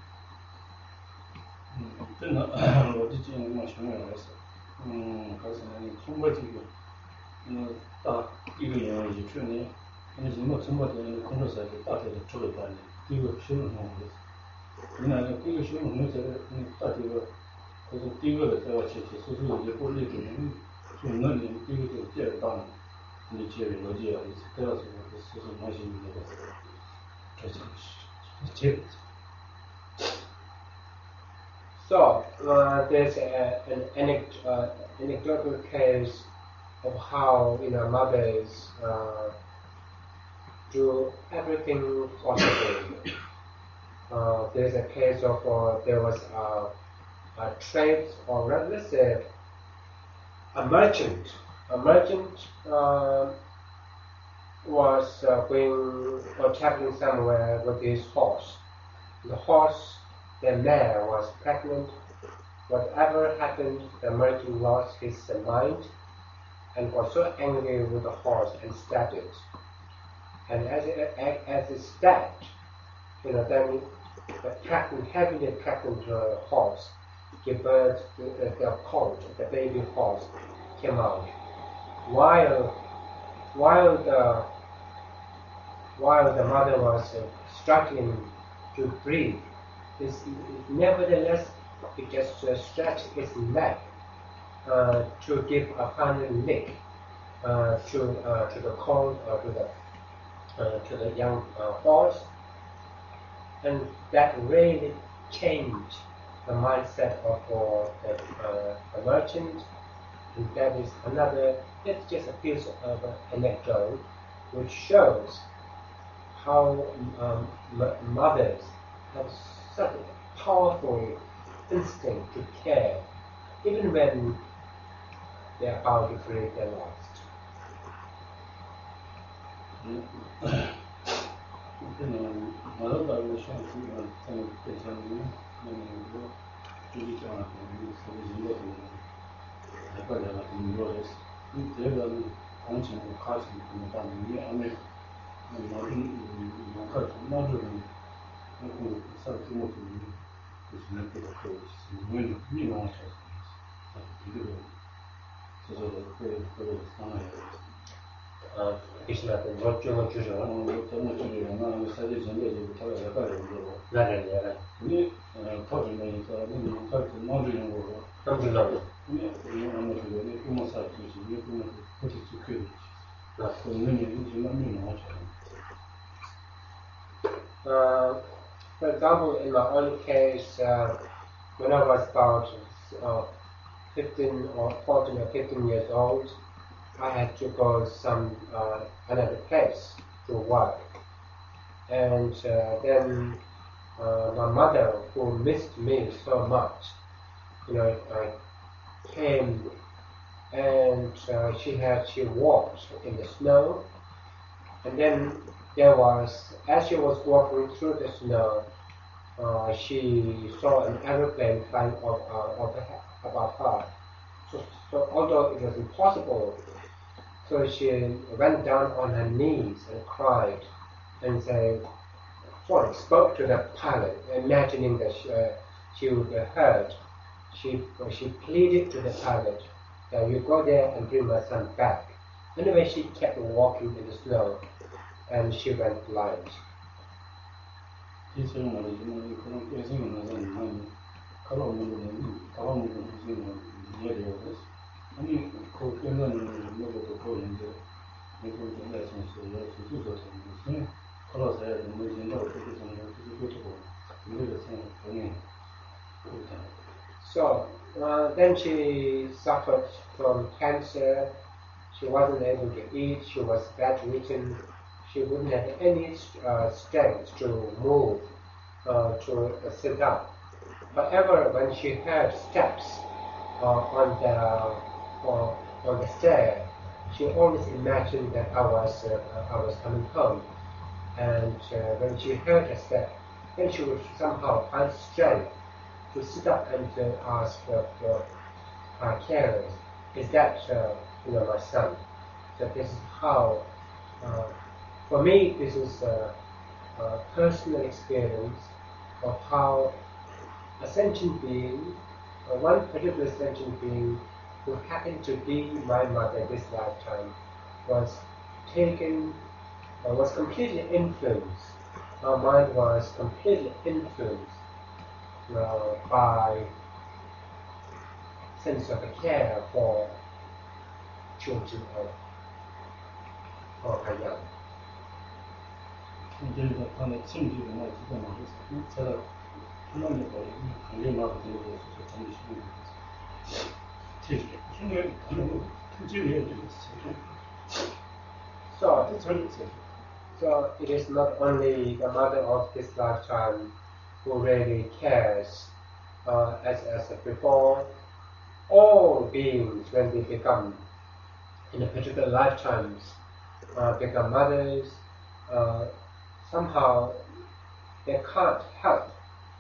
嗯，真的，我之前我想想来说，嗯，还是那中国这个，嗯，大一个人一去年，那什么中国的工作赛是大体的做了半年，这个新闻上的，你那个这个新闻在嗯大体的，可是第一个的在我去去，所以说也不那种，就那年第一个就接着当，你接着我接着，第二次我是是那些那个，这这接着。 So uh, there's a, an anecd- uh, anecdotal case of how you know mothers uh, do everything possible. Uh, there's a case of uh, there was a, a trade, or rather let's say a merchant. A merchant uh, was uh, going or traveling somewhere with his horse. The horse. The mare was pregnant. Whatever happened, the merchant lost his mind and got so angry with the horse and stabbed it. And as it, as it stabbed, you know, then the pregnant, heavily pregnant uh, horse gave birth to uh, the colt, the baby horse came out. While while the while the mother was uh, struggling to breathe. Is, nevertheless, it just uh, stretched its neck uh, to give a final lick uh, to uh, to the colt or to the uh, to the young uh, horse, and that really changed the mindset of uh, the, uh, the merchant. And that is another, it's just a piece of an anecdote which shows how um, m- mothers have such a powerful instinct to care, even when they are about to flee their lost. 아, 계시나 그 어쩌고 주죠. 어, 어쩌고 주죠. 사실 전에도 다 약간 나를 내가. 이 토지는 이제 뭐 같이 만드는 거고. 남주나무. 네, 이거 아마 그거는 kuma sa tuji, ne kuma kote suke. Na ko ne ne ji na mi na cha. Uh, for example, in my own case, uh, when I was about uh, fifteen or fourteen or fifteen years old, I had to go some uh, another place to work, and uh, then uh, my mother, who missed me so much, you know, I came, and uh, she had she walked in the snow, and then there was, as she was walking through the snow, uh, she saw an aeroplane flying over, uh, over above her. So, so although it was impossible, so she went down on her knees and cried and said, sort of spoke to the pilot, imagining that she, uh, she would be heard. She, she pleaded to the pilot that you go there and bring my son back. Anyway, she kept walking in the snow, and she went blind. So uh, then she suffered from cancer. She wasn't able to eat. She was bedridden. She wouldn't have any uh, strength to move, uh, to uh, sit up. However, when she heard steps uh, on the uh, on the stair, she always imagined that I was uh, I was coming home. And uh, when she heard the step, then she would somehow find strength to sit up and to ask uh, for our carers, is that uh, you know my son? So this is how, uh, for me, this is a, a personal experience of how a sentient being, uh, one particular sentient being who happened to be my mother this lifetime, was taken, uh, was completely influenced. Our mind was completely influenced uh, by sense of care for children of, of her young. So, so it is not only the mother of this lifetime who really cares, uh, as as before. All beings, when they become in a particular lifetimes, uh, become mothers, uh, somehow they can't help,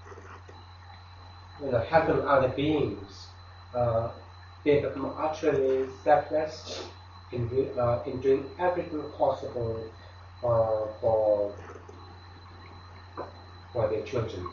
you know, helping other beings. Uh, they become utterly selfless in, uh, in doing everything possible uh, for for their children.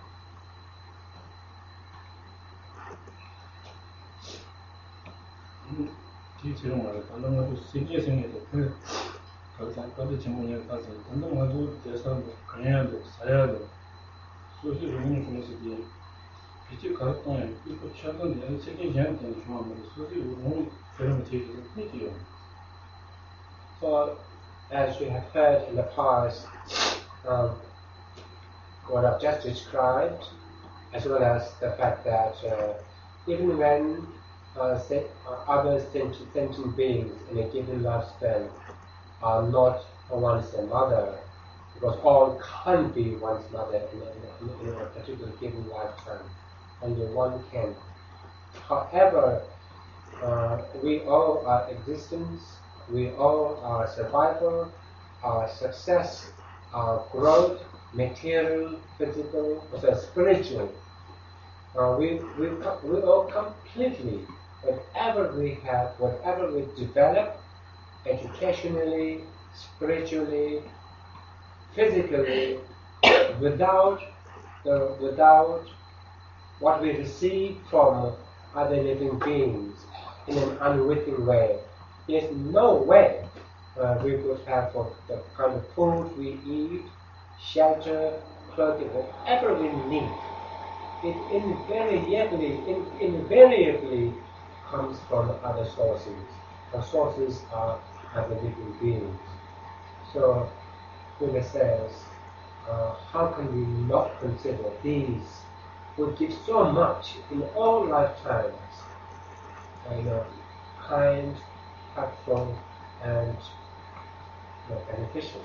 지금 말해 단동하고 세계성에도 그 거기까지 전문에 가서 단동하고 대해서 강해야도 사야도 소시 용인 중에서도 비치 가르치는 이거 최근에 세계 제한된 중앙으로 소시 용인 그런 제기를 했지요. So as we have heard in the past, um, what I've just described, as well as the fact that uh, even when uh, se- uh, other sentient, sentient beings in a given lifespan are not one's mother, because all can't be one's mother in a, in a, in a particular given lifetime, only one can. However, uh, we owe our existence, we owe our survival, our success, our growth, material, physical, also spiritual. Uh, we, we, we owe completely whatever we have, whatever we develop, educationally, spiritually, physically, without the, without what we receive from other living beings in an unwitting way. There's no way uh, we would have uh, the kind of food we eat, shelter, clothing, whatever we need. It invariably, in, invariably comes from other sources. The sources are other living beings. So, Buddha says, uh, how can we not consider these who give so much in all lifetimes, uh, you know, kind, helpful, and you know, beneficial.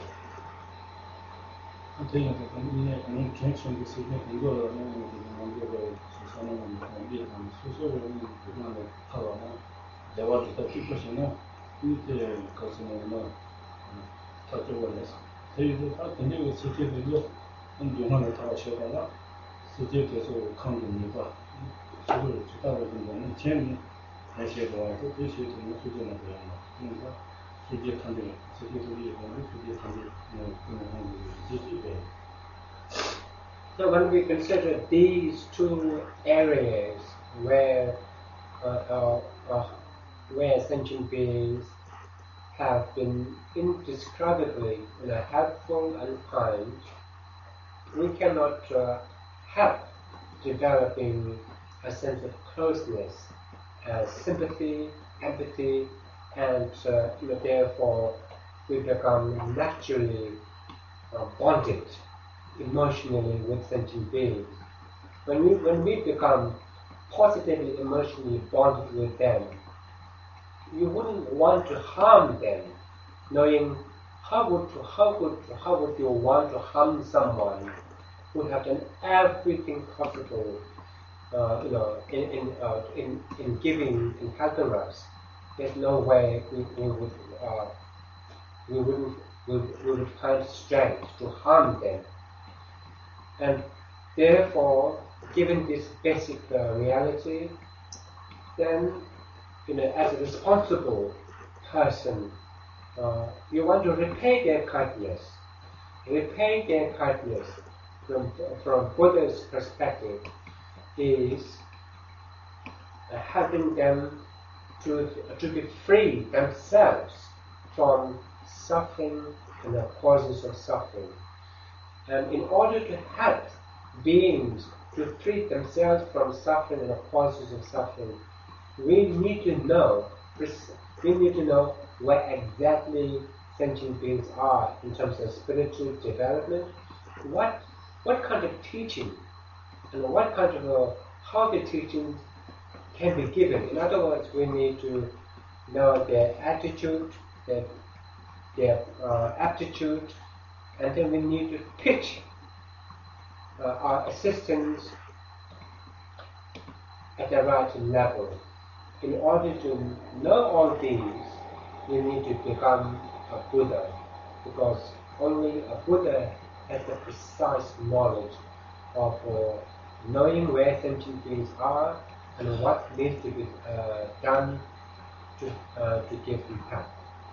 So when we consider these two areas where uh, uh, uh, where sentient beings have been indescribably you know, helpful and kind, we cannot uh, help developing a sense of closeness, uh, sympathy, empathy, and uh, you know, therefore we become naturally uh, bonded emotionally with sentient beings. When we when we become positively emotionally bonded with them, you wouldn't want to harm them, knowing how would how would how would you want to harm someone who have done everything possible, uh, you know, in in, uh, in in giving in helping us. There's no way we, we would uh, we wouldn't we, we would find strength to harm them. And therefore, given this basic uh, reality, then, you know, as a responsible person, uh, you want to repay their kindness. Repay their kindness from from Buddha's perspective is uh, helping them to to be free themselves from suffering and the causes of suffering. And in order to help beings to free themselves from suffering and the causes of suffering, we need to know we need to know where exactly sentient beings are in terms of spiritual development, what what kind of teaching and what kind of uh, how the teachings can be given. In other words, we need to know their attitude, their their uh, aptitude, and then we need to pitch uh, our assistance at the right level. In order to know all these, you need to become a Buddha, because only a Buddha has the precise knowledge of uh, knowing where sentient beings are and what needs to be uh, done to uh, to give them help.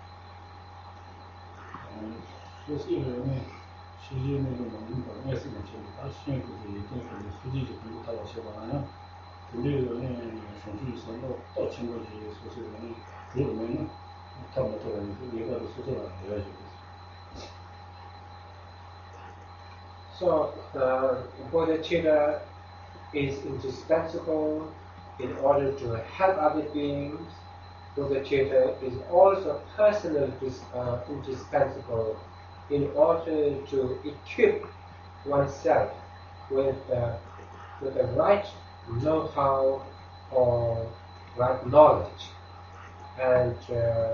So, uh, bodhicitta is indispensable in order to help other beings, Buddha Chitta is also personally uh, indispensable in order to equip oneself with, uh, with the right know-how or right knowledge, and uh,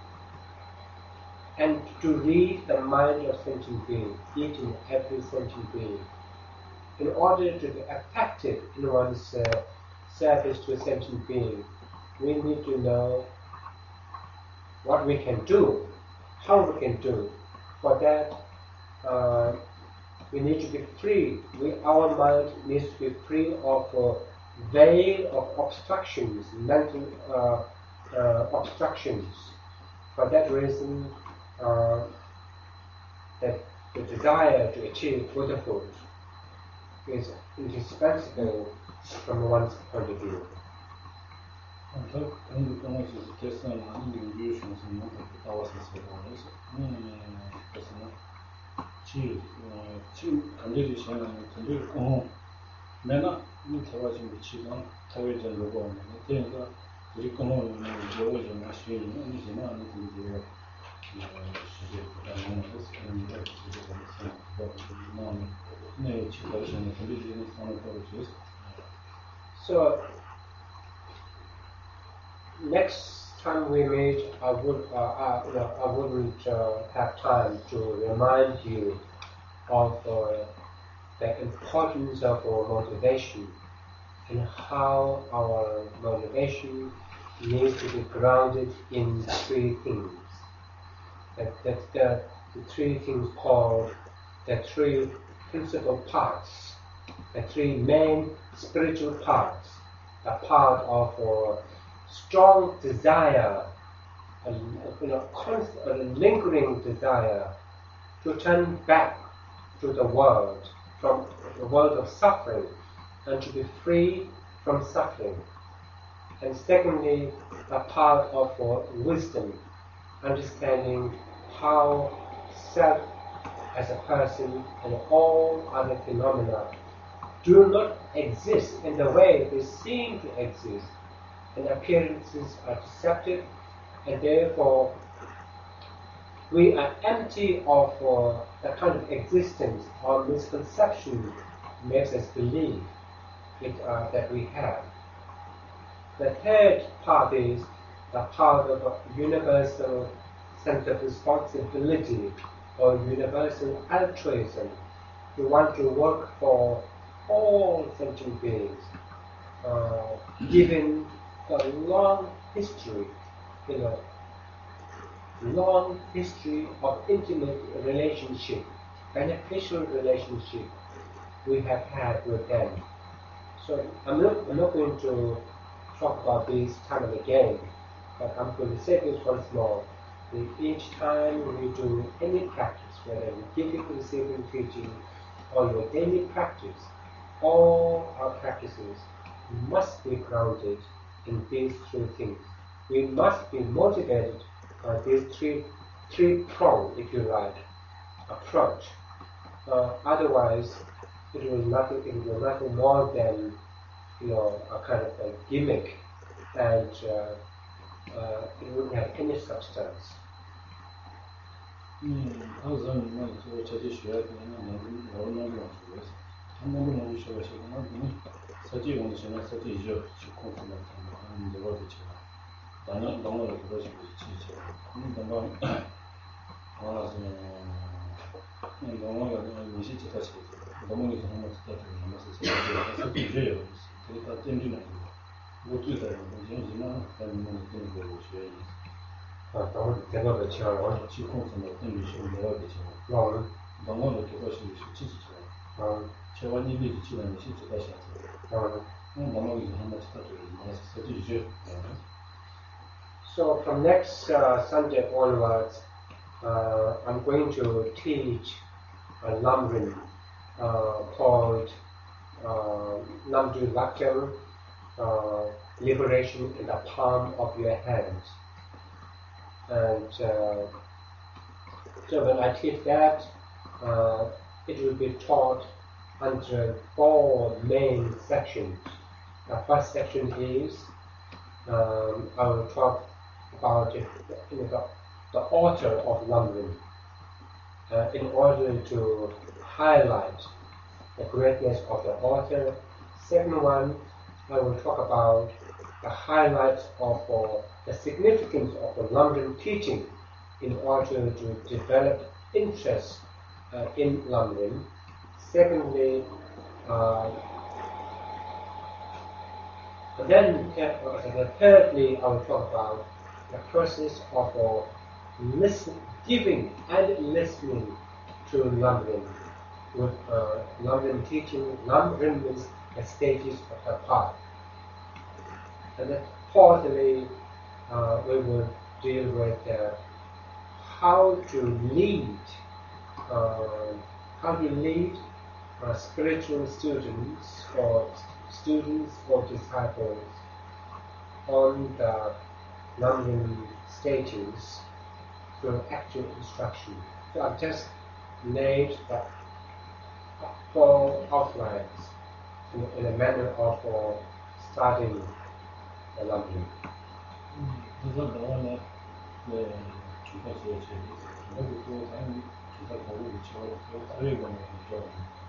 and to read the mind of sentient being, each and every sentient being. In order to be effective in one's uh, service to a sentient being, we need to know what we can do, how we can do. For that, uh, we need to be free. We, our mind needs to be free of uh, veil of obstructions, mental uh, uh, obstructions. For that reason, uh, that the desire to achieve Buddhahood is indispensable from one's point of view. Так, они конечно же те самые индивидуальные моменты пытался создать. Ну, просто чи чи 감정이 시행하는 근데 어 내가 이 대화좀 미치고 타외 전로고 오는 그러니까 우리 거는 저거 좀 하시는 이제는 안 되는데 시제 그다음에 그런 거 시제 그다음에 네 지금까지는 근데 상황을 보여주세요. So next time we meet, I would uh, uh, you know, I wouldn't uh, have time to remind you of uh, the importance of our motivation and how our motivation needs to be grounded in three things. That, that's the, the three things called the three principal parts, the three main spiritual parts, the part of our strong desire, a, you know, constant, a lingering desire to turn back to the world, from the world of suffering, and to be free from suffering. And secondly, a part of uh, wisdom, understanding how self as a person and all other phenomena do not exist in the way they seem to exist, and appearances are deceptive, and therefore we are empty of uh, the kind of existence or misconception makes us believe it, uh, that we have. The third part is the part of a universal sense of responsibility or universal altruism. We want to work for all sentient beings, uh, given a long history, you know, long history of intimate relationship, beneficial relationship we have had with them. So I'm not, I'm not going to talk about this time and again, but I'm going to say this once more. Each time we do any practice, whether we giving, receiving, teaching, or your daily practice, all our practices must be grounded in these three things. We must be motivated by these three three prong, if you like, approach. Uh, otherwise, it will nothing. It will nothing more than, you know, a kind of a gimmick, and uh, uh, it wouldn't have any substance. 음, 항상 뭐 저기 쉬어야 되는 건 너무 너무 좋아서 한번 너무 쉬어서 지금 사지 원시나 사지 이제 지금 그만 하는 데가 되죠. 나는 너무 그러지 진짜. 음, 너무 와서 너무 무시 짓다 싶어. 너무 이제 한번 짓다 되는 거서 사지 이제 그러니까 땡기는 거. 못 주다. 이제 지금 다른 거 되는 거 쉬어야 아, 너무 대가 배치하고 지금 좀 어떤 미션 내가 배치하고. 아, 너무 이렇게 것이 실질이죠. 아, 제가 일이 지나는 실질가 시작. 아, 너무 이제 한번 짓다 되는 거서 사지 So from next uh, Sunday onwards, uh, I'm going to teach a Lamrim uh, called uh, Namdu Lakyam, uh, Liberation in the Palm of Your Hands. And uh, so when I teach that, uh, it will be taught under four main sections. The first section is um, I will talk about you know, the, the author of Lamrim uh, in order to highlight the greatness of the author. Second one, I will talk about the highlights of uh, the significance of the Lamrim teaching in order to develop interest uh, in Lamrim. Secondly, uh, and then uh, thirdly, I will talk about the process of uh, listen, giving and listening to Lamrim. With uh, Lamrim teaching, Lamrim means the stages of the path. And then fourthly, uh, we will deal with uh, how to lead, uh, how to lead uh, spiritual students or students or disciples on the Lamrim stages through actual instruction. So I've just laid the four outlines in, in a manner of uh, starting the Lamrim. 그래서 너는 그 주파수의 제일 그리고 또 다른 주파 거를 붙여 그 사회 권에 저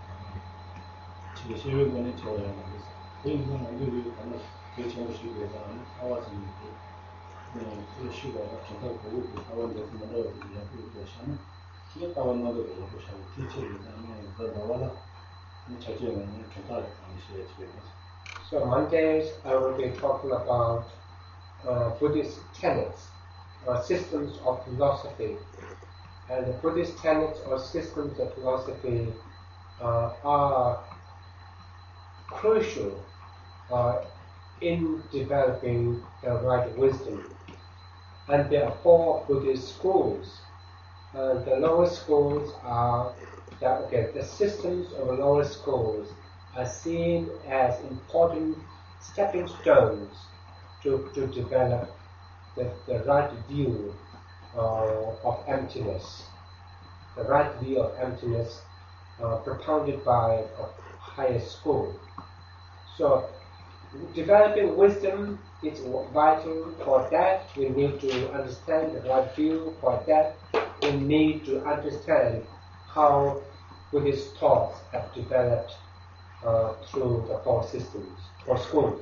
지금 세계 권에 저야 그래서 그 이건 완전히 하나 그 정식에서 나와서 네, 그 시가 정말 보고 타원에서 뭐라고 그냥 그 시는 기가 타원나도 그렇고 샤워 티체를 하면 그 나와라 자체는 정말 당시에 집에서. So Mondays I will be talking about uh, Buddhist tenets or systems of philosophy, and the Buddhist tenets or systems of philosophy uh, are crucial uh, in developing the right wisdom. And there are four Buddhist schools. Uh, the lower schools are that, okay, the systems of the lower schools are seen as important stepping stones to, to develop the, the right view uh, of emptiness. The right view of emptiness uh, propounded by a higher school. So developing wisdom is vital. For that we need to understand the right view. For that we need to understand how Buddhist thoughts have developed uh, through the four systems or schools.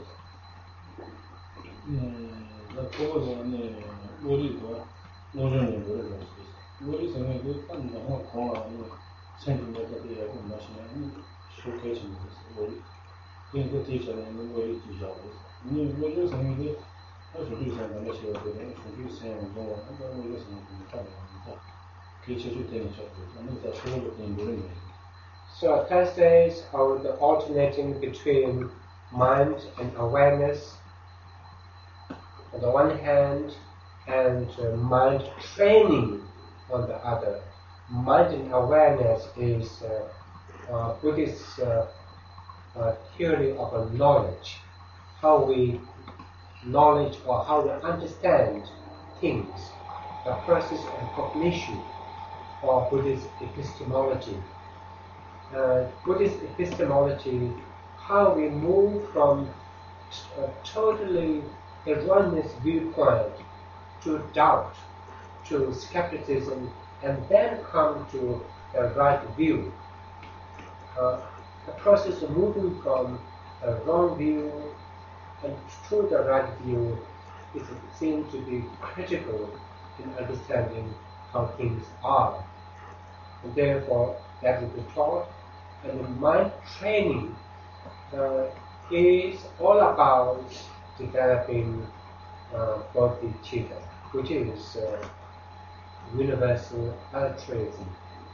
그 그거는 우리도 노전이 그래서 우리 생각에 딱 너무 공허한 생각이 되고 마시는 쇼케이션 우리 그게 뒤에는 우리 뒤져서 이 우리 생각에 아주 비슷한 것이 되는 우리 생각은 뭐 우리 생각은 다르니까 그게 제일 되는 죠. 저는 다 서로 되는 거는 So Thursdays are the alternating between mind and awareness on the one hand, and uh, mind training on the other. Mind and awareness is uh, uh, Buddhist uh, uh, theory of a knowledge, how we knowledge or how we understand things, the process of cognition or Buddhist epistemology. Uh, Buddhist epistemology, how we move from a totally erroneous viewpoint to doubt, to skepticism, and then come to the right view. Uh, the process of moving from a wrong view and to the right view is seen to be critical in understanding how things are. And therefore, that will be taught. And the mind training uh, is all about developing uh, bodhicitta, which is uh, universal altruism.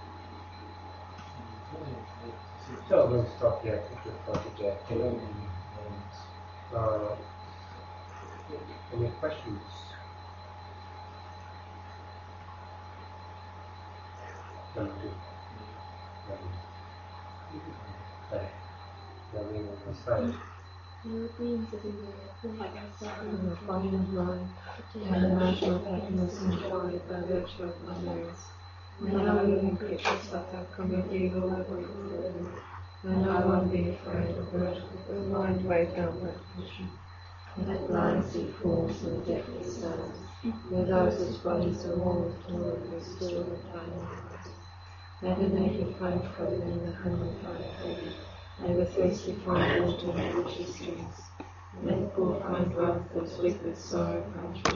So we'll stop here for today. Uh, any questions? No. Okay. Now we will recite. Europeans of India, in the frame of mind, and the national happiness enjoyed by virtue of others. And now living creatures suffer from your evil egoism, and no one be afraid of vertical, blind way downward vision. Where the blind see forms and the deafly sounds, where those whose bodies are worn with toil restore the plain. May the naked find clothing and the hungry find food. May the thirsty find water and the richest streams. May the poor find wealth, those weak with sorrow find